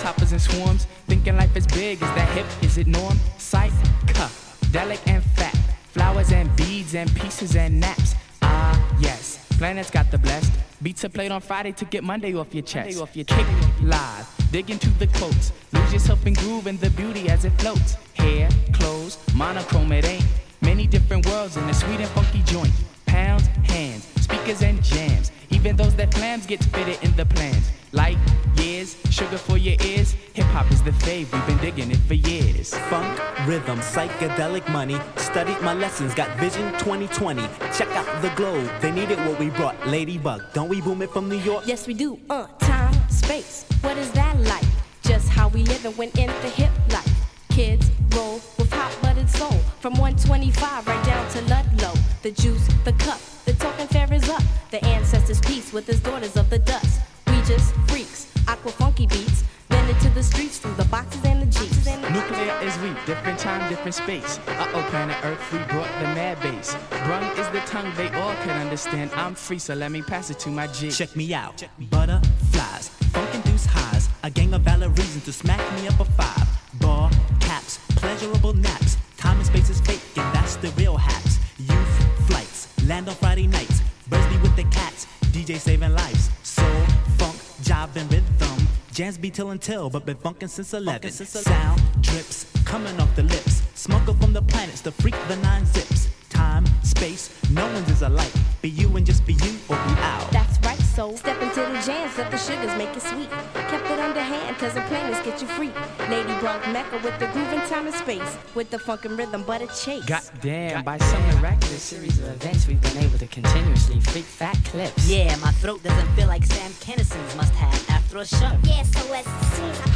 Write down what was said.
grasshoppers and swarms, thinking life is big, is that hip, is it norm? Psychedelic and fat, flowers and beads and pieces and naps. Ah, yes, planets got the blessed. Beats are played on Friday to get Monday off your chest. Kick live, dig into the quotes, lose yourself in groove and the beauty as it floats. Hair, clothes, monochrome, it ain't many different worlds in a sweet and funky joint. Pounds, hands, speakers and jams, even those that clams get fitted in the plans. Light years, sugar for your ears, hip-hop is the fave, we've been digging it for years. Funk, rhythm, psychedelic money, studied my lessons, got vision 2020. Check out the globe, they needed what we brought. Ladybug, don't we boom it from New York? Yes we do, time, space, what is that like? Just how we live and went in the hip life. Kids roll with hot-buttered soul, from 125 right down to Ludlow. The juice, the cup, the token fair is up. The ancestors' peace with his daughters of the dust. We just freaks, aqua funky beats, then into the streets through the boxes and the jeeps. Nuclear is we, different time, different space. Uh-oh, planet Earth, we brought the mad bass. Brung is the tongue they all can understand. I'm free, so let me pass it to my G. Check me out, butterflies, funk-induced highs, a gang of valid reasons to smack me up a 5. Bar caps, pleasurable naps, time and space is fake and that's the real haps. Youth flights, land on Friday nights, Bursby with the cats, DJ saving lives. Soul, funk, jive and rhythm, jams be till and till, but been funkin' since 11. Sound drips, coming off the lips, smoker from the planets, the freak, the 9 zips. Time, space, no one's is alike, be you and just be you or be out. That's right, so step into the jams, let the sugars make it sweet. Kept it underhand, cause the planets get you free. Ladybug Mecca with the groove and time and space, with the funk and rhythm, but a chase. Goddamn, by some miraculous series of events, we've been able to continuously freak fat clips. Yeah, my throat doesn't feel like Sam Kinnison's must have after a show. Yeah, so as it seems,